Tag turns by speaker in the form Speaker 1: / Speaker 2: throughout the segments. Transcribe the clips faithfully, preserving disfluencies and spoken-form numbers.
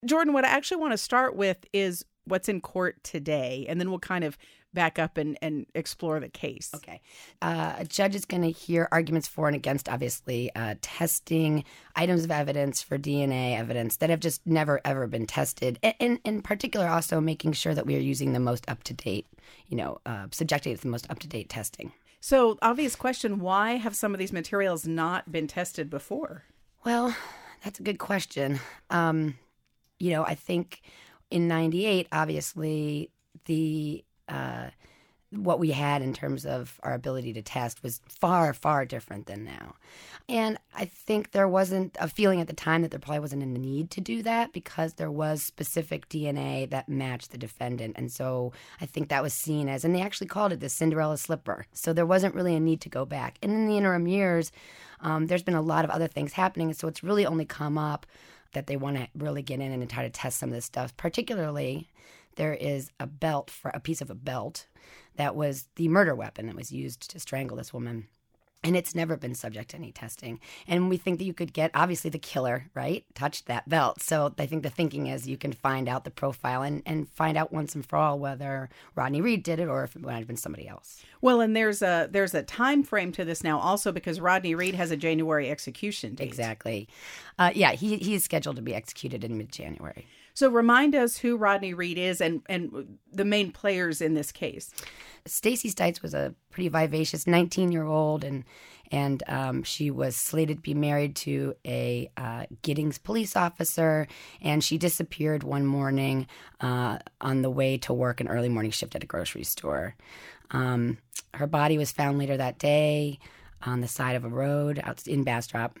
Speaker 1: Jordan, what I actually want to start with is what's in court today, and then we'll kind of back up and, and explore the case.
Speaker 2: Okay. Uh, a judge is going to hear arguments for and against, obviously, uh, testing items of evidence for D N A evidence that have just never, ever been tested. And, and in particular, also making sure that we are using the most up-to-date, you know, uh, subjecting it to the most up-to-date testing.
Speaker 1: So, obvious question, why have some of these materials not been tested before?
Speaker 2: Well, that's a good question. Um, you know, I think in ninety-eight, obviously, the uh, what we had in terms of our ability to test was far, far different than now. And I think there wasn't a feeling at the time that there probably wasn't a need to do that because there was specific D N A that matched the defendant. And so I think that was seen as, and they actually called it the Cinderella slipper. So there wasn't really a need to go back. And in the interim years, um, there's been a lot of other things happening. So it's really only come up that they want to really get in and try to test some of this stuff. Particularly, there is a belt, for a piece of a belt, that was the murder weapon that was used to strangle this woman. And it's never been subject to any testing. And we think that you could get, obviously, the killer, right, touched that belt. So I think the thinking is you can find out the profile and, and find out once and for all whether Rodney Reed did it or if it might have been somebody else.
Speaker 1: Well, and there's a there's a time frame to this now also because Rodney Reed has a January execution date.
Speaker 2: Exactly. Uh, yeah, he he's scheduled to be executed in mid-January.
Speaker 1: So remind us who Rodney Reed is and, and the main players in this case.
Speaker 2: Stacy Stites was a pretty vivacious nineteen-year-old, and and um, she was slated to be married to a uh, Giddings police officer, and she disappeared one morning uh, on the way to work an early morning shift at a grocery store. Um, her body was found later that day on the side of a road out in Bastrop,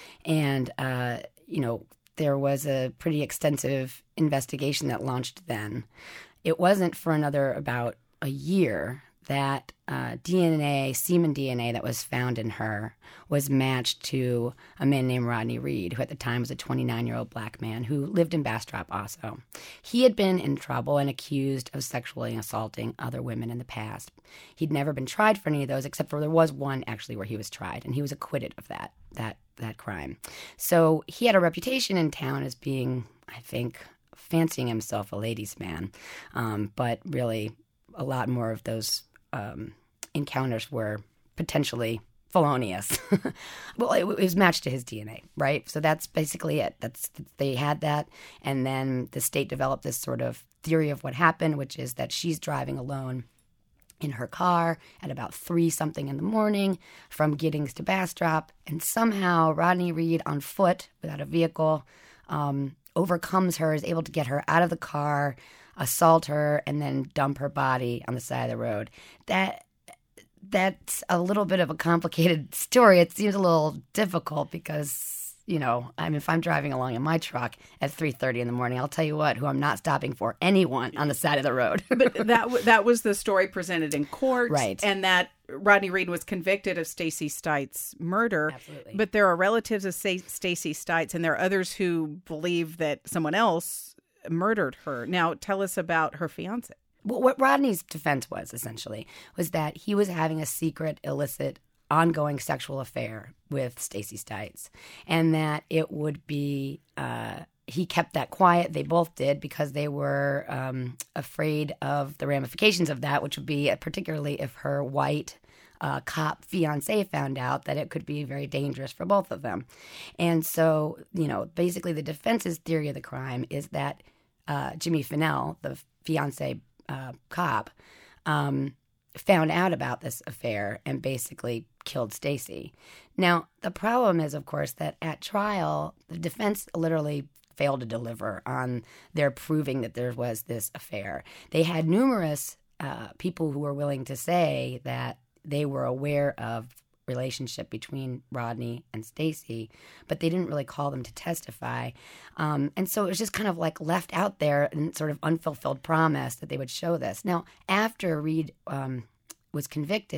Speaker 2: and uh, you know, there was a pretty extensive investigation that launched then. It wasn't for another about a year that uh, D N A, semen D N A that was found in her was matched to a man named Rodney Reed, who at the time was a twenty-nine-year-old black man who lived in Bastrop also. He had been in trouble and accused of sexually assaulting other women in the past. He'd never been tried for any of those, except for there was one actually where he was tried, and he was acquitted of that that that crime. So he had a reputation in town as being, I think, fancying himself a ladies' man, um, but really a lot more of those um, encounters were potentially felonious. Well, it, it was matched to his D N A, right? So that's basically it. That's they had that, and then the state developed this sort of theory of what happened, which is that she's driving alone in her car at about three something in the morning from Giddings to Bastrop, and somehow Rodney Reed on foot without a vehicle um, overcomes her, is able to get her out of the car, assault her, and then dump her body on the side of the road. That that's a little bit of a complicated story. It seems a little difficult because, you know, I mean, if I'm driving along in my truck at three thirty in the morning, I'll tell you what, who I'm not stopping for, anyone on the side of the road.
Speaker 1: But that w- that was the story presented in court.
Speaker 2: Right.
Speaker 1: And that Rodney Reed was convicted of Stacy Stites' murder.
Speaker 2: Absolutely.
Speaker 1: But there are relatives of Sta- Stacy Stites, and there are others who believe that someone else murdered her. Now, tell us about her fiance.
Speaker 2: Well, what Rodney's defense was, essentially, was that he was having a secret, illicit, ongoing sexual affair with Stacy Stites, and that it would be, uh, he kept that quiet. They both did because they were um, afraid of the ramifications of that, which would be uh, particularly if her white uh, cop fiance found out, that it could be very dangerous for both of them. And so, you know, basically the defense's theory of the crime is that uh, Jimmy Fennell, the fiance uh, cop, um, found out about this affair and basically killed Stacy. Now, the problem is, of course, that at trial, the defense literally failed to deliver on their proving that there was this affair. They had numerous uh, people who were willing to say that they were aware of relationship between Rodney and Stacy, but they didn't really call them to testify. Um, and so it was just kind of like left out there and sort of unfulfilled promise that they would show this. Now, after Reed um, was convicted,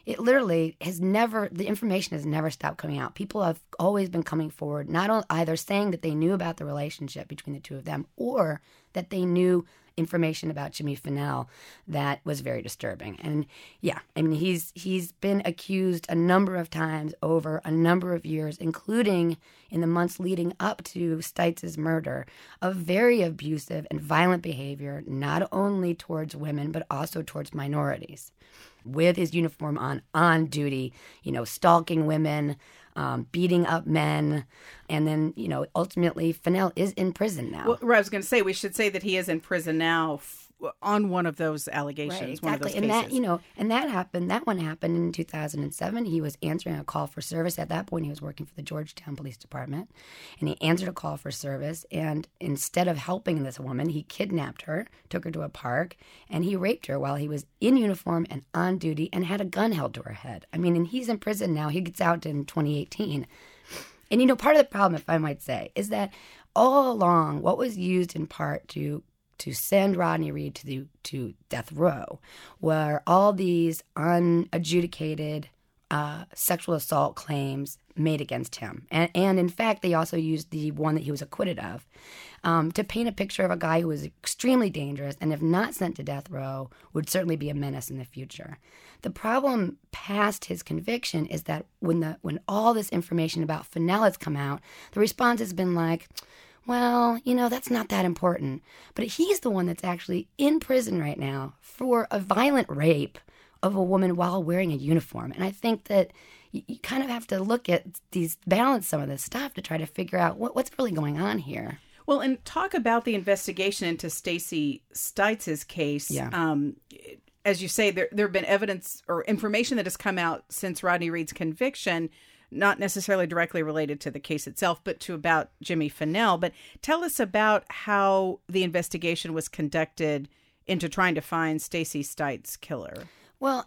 Speaker 2: it literally has never, the information has never stopped coming out. People have always been coming forward, not only either saying that they knew about the relationship between the two of them or that they knew information about Jimmy Finnell that was very disturbing. And yeah, I mean, he's he's been accused a number of times over a number of years, including in the months leading up to Stites' murder, of very abusive and violent behavior, not only towards women, but also towards minorities. With his uniform on, on duty, you know, stalking women, um, beating up men, and then, you know, ultimately Finnell is in prison now.
Speaker 1: Well, I was going to say, we should say that he is in prison now f- on one of those allegations,
Speaker 2: right, exactly.
Speaker 1: one of those
Speaker 2: and
Speaker 1: cases.
Speaker 2: that, you know, and that happened, that one happened in two thousand seven. He was answering a call for service. At that point, he was working for the Georgetown Police Department, and he answered a call for service, and instead of helping this woman, he kidnapped her, took her to a park, and he raped her while he was in uniform and on duty and had a gun held to her head. I mean, and he's in prison now. He gets out in twenty eighteen. And, you know, part of the problem, if I might say, is that all along, what was used in part to to send Rodney Reed to the to death row were all these unadjudicated uh, sexual assault claims made against him. And, and in fact, they also used the one that he was acquitted of um, to paint a picture of a guy who was extremely dangerous and, if not sent to death row, would certainly be a menace in the future. The problem past his conviction is that when the when all this information about Finnell has come out, the response has been like, well, you know, that's not that important. But he's the one that's actually in prison right now for a violent rape of a woman while wearing a uniform. And I think that you, you kind of have to look at these, balance some of this stuff to try to figure out what, what's really going on here.
Speaker 1: Well, and talk about the investigation into Stacey Stites' case.
Speaker 2: Yeah.
Speaker 1: Um, as you say, there there have been evidence or information that has come out since Rodney Reed's conviction, not necessarily directly related to the case itself, but to about Jimmy Finnell. But tell us about how the investigation was conducted into trying to find Stacey Stites' killer.
Speaker 2: Well,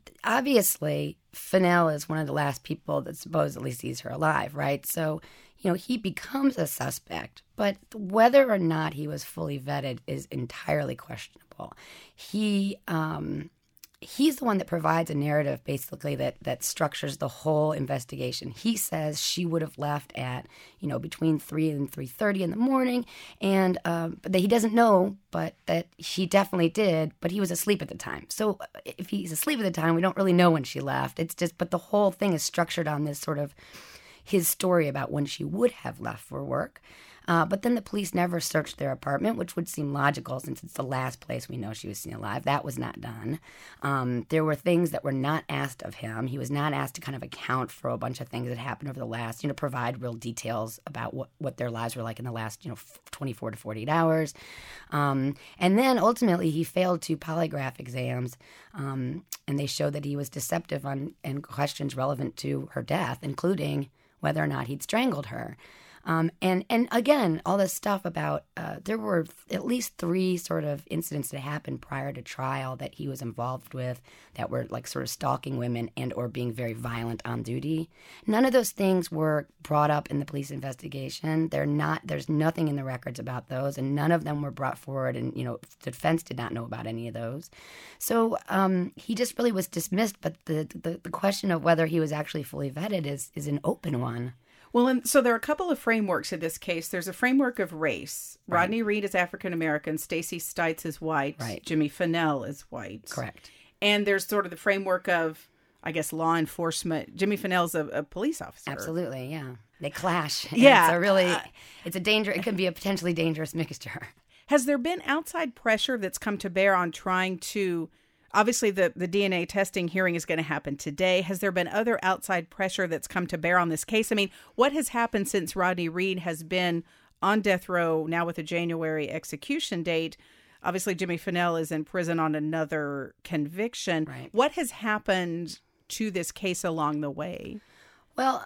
Speaker 2: obviously, Finnell is one of the last people that supposedly sees her alive, right? So, you know, he becomes a suspect, but whether or not he was fully vetted is entirely questionable. He, um, he's the one that provides a narrative, basically, that that structures the whole investigation. He says she would have left at, you know, between three and three thirty in the morning, and um, that he doesn't know, but that she definitely did, but he was asleep at the time. So if he's asleep at the time, we don't really know when she left. It's just, but the whole thing is structured on this sort of his story about when she would have left for work. Uh, but then the police never searched their apartment, which would seem logical since it's the last place we know she was seen alive. That was not done. Um, there were things that were not asked of him. He was not asked to kind of account for a bunch of things that happened over the last, you know, provide real details about what, what their lives were like in the last, you know, twenty-four to forty-eight hours. Um, and then ultimately he failed two polygraph exams, um, and they showed that he was deceptive on and questions relevant to her death, including whether or not he'd strangled her. Um, and, and again, all this stuff about, uh, there were at least three sort of incidents that happened prior to trial that he was involved with that were like sort of stalking women and or being very violent on duty. None of those things were brought up in the police investigation. They're not, there's nothing in the records about those, and none of them were brought forward, and, you know, the defense did not know about any of those. So um, he just really was dismissed, but the, the, the question of whether he was actually fully vetted is, is an open one.
Speaker 1: Well, and so there are a couple of frameworks in this case. There's a framework of race. Right. Rodney Reed is African-American. Stacey Stites is white.
Speaker 2: Right.
Speaker 1: Jimmy Finnell is white.
Speaker 2: Correct.
Speaker 1: And there's sort of the framework of, I guess, law enforcement. Jimmy Finnell's a, a police officer.
Speaker 2: Absolutely, yeah. They clash.
Speaker 1: Yeah.
Speaker 2: It's a really, it's a danger, it can be a potentially dangerous mixture.
Speaker 1: Has there been outside pressure that's come to bear on trying to... Obviously, the, the D N A testing hearing is going to happen today. Has there been other outside pressure that's come to bear on this case? I mean, what has happened since Rodney Reed has been on death row now with a January execution date? Obviously, Jimmy Finnell is in prison on another conviction.
Speaker 2: Right.
Speaker 1: What has happened to this case along the way?
Speaker 2: Well,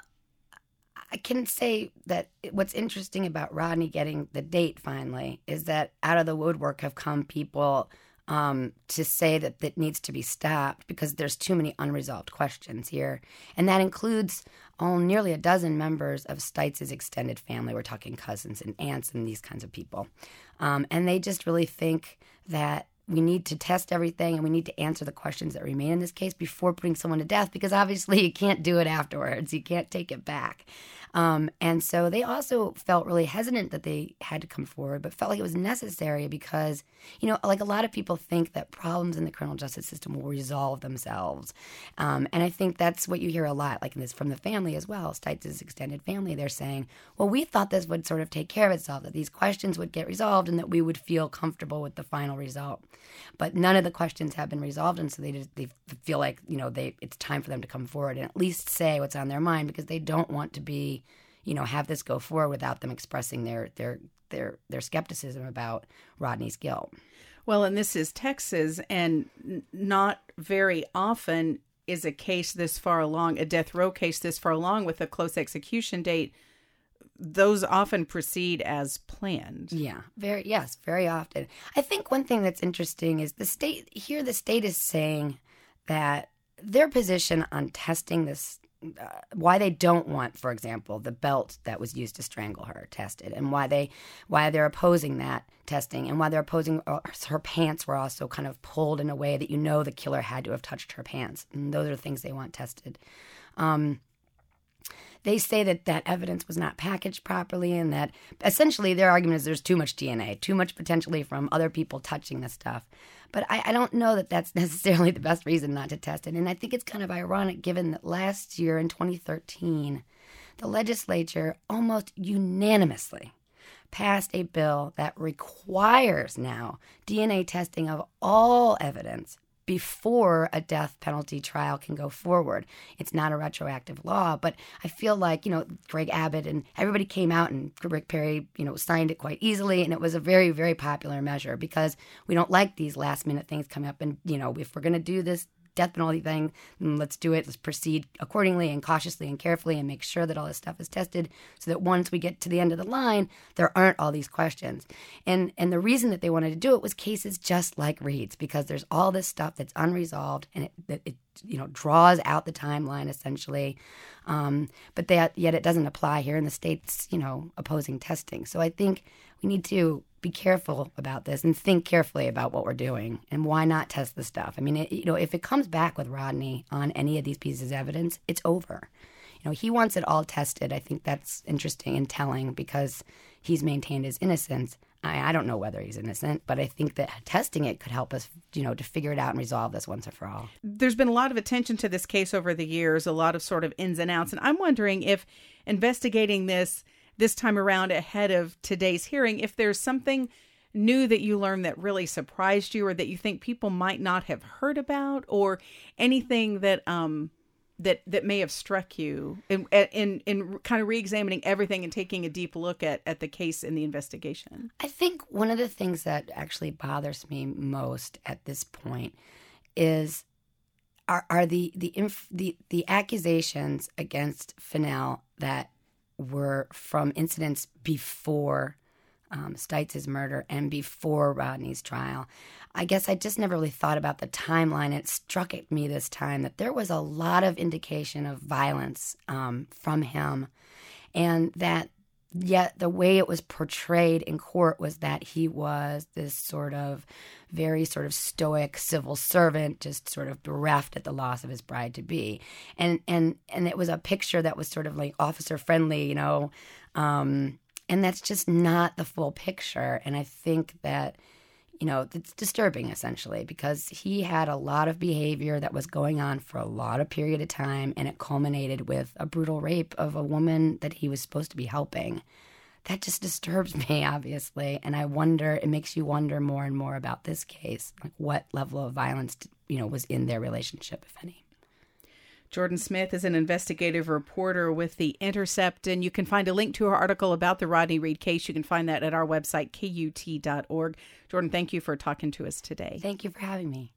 Speaker 2: I can say that what's interesting about Rodney getting the date finally is that out of the woodwork have come people Um, to say that that needs to be stopped because there's too many unresolved questions here. And that includes oh, nearly a dozen members of Stites' extended family. We're talking cousins and aunts and these kinds of people. Um, and they just really think that we need to test everything and we need to answer the questions that remain in this case before putting someone to death, because obviously you can't do it afterwards. You can't take it back. Um, and so they also felt really hesitant that they had to come forward, but felt like it was necessary because, you know, like a lot of people think that problems in the criminal justice system will resolve themselves. Um, and I think that's what you hear a lot, like in this from the family as well, Stites' extended family. They're saying, well, we thought this would sort of take care of itself, that these questions would get resolved and that we would feel comfortable with the final result. But none of the questions have been resolved, and so they just, they feel like, you know, they it's time for them to come forward and at least say what's on their mind, because they don't want to be, you know, have this go forward without them expressing their their their their skepticism about Rodney's guilt.
Speaker 1: Well, and this is Texas, and n- not very often is a case this far along, a death row case this far along with a close execution date. Those often proceed as planned.
Speaker 2: Yeah, very yes, very often. I think one thing that's interesting is the state here. The state is saying that their position on testing this, uh, why they don't want, for example, the belt that was used to strangle her tested, and why they why they're opposing that testing, and why they're opposing uh, her pants were also kind of pulled in a way that you know the killer had to have touched her pants, and those are the things they want tested. Um, They say that that evidence was not packaged properly, and that essentially their argument is there's too much D N A, too much potentially from other people touching the stuff. But I, I don't know that that's necessarily the best reason not to test it. And I think it's kind of ironic given that last year in twenty thirteen, the legislature almost unanimously passed a bill that requires now D N A testing of all evidence before a death penalty trial can go forward. It's not a retroactive law, but I feel like, you know, Greg Abbott and everybody came out, and Rick Perry, you know, signed it quite easily, and it was a very, very popular measure because we don't like these last minute things coming up. And, you know, if we're going to do this death penalty thing, let's do it. Let's proceed accordingly and cautiously and carefully and make sure that all this stuff is tested so that once we get to the end of the line, there aren't all these questions. And and the reason that they wanted to do it was cases just like Reed's, because there's all this stuff that's unresolved, and it, it, it you know, draws out the timeline essentially. Um, but that yet it doesn't apply here in the states, you know, opposing testing. So I think we need to be careful about this and think carefully about what we're doing, and why not test the stuff. I mean, it, you know, if it comes back with Rodney on any of these pieces of evidence, it's over. You know, he wants it all tested. I think that's interesting and telling because he's maintained his innocence. I, I don't know whether he's innocent, but I think that testing it could help us, you know, to figure it out and resolve this once and for all.
Speaker 1: There's been a lot of attention to this case over the years, a lot of sort of ins and outs. And I'm wondering if investigating this this time around ahead of today's hearing, if there's something new that you learned that really surprised you, or that you think people might not have heard about, or anything that um that that may have struck you in in, in kind of re-examining everything and taking a deep look at, at the case and the investigation.
Speaker 2: I think one of the things that actually bothers me most at this point is are are the the inf- the, the accusations against Finnell that were from incidents before um, Stites' murder and before Rodney's trial. I guess I just never really thought about the timeline. It struck at me this time that there was a lot of indication of violence um, from him, and that yet the way it was portrayed in court was that he was this sort of very sort of stoic civil servant, just sort of bereft at the loss of his bride-to-be. And and and it was a picture that was sort of like officer-friendly, you know, um, and that's just not the full picture. And I think that, you know, it's disturbing, essentially, because he had a lot of behavior that was going on for a lot of period of time, and it culminated with a brutal rape of a woman that he was supposed to be helping. That just disturbs me, obviously, and I wonder, it makes you wonder more and more about this case, like what level of violence, you know, was in their relationship, if any.
Speaker 1: Jordan Smith is an investigative reporter with The Intercept, and you can find a link to her article about the Rodney Reed case. You can find that at our website, K U T dot org. Jordan, thank you for talking to us today.
Speaker 2: Thank you for having me.